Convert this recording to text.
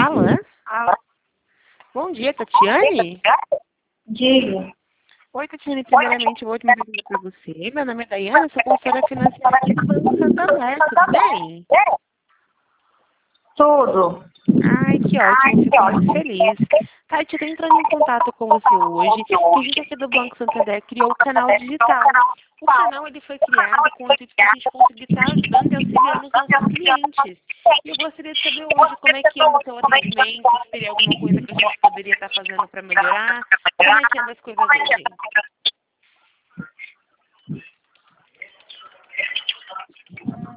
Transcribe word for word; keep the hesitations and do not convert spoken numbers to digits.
fala? Bom dia, Tatiane. Diga. Oi, Tatiane. Primeiramente, eu vou te mandar para você. Meu nome é Daiane, sou consultora financeira aqui do Banco Santander. Tudo bem? Tudo. Ai, que ótimo. Fico muito feliz. Tati, eu tô entrando em contato com você hoje, que a gente aqui do Banco Santander criou o canal digital. O canal ele foi criado com o intuito de a gente conseguir estar ajudando e auxiliando os nossos clientes. E eu gostaria de saber hoje como é que anda o seu atendimento, se teria alguma coisa que a gente poderia estar fazendo para melhorar. Como é que anda as coisas hoje?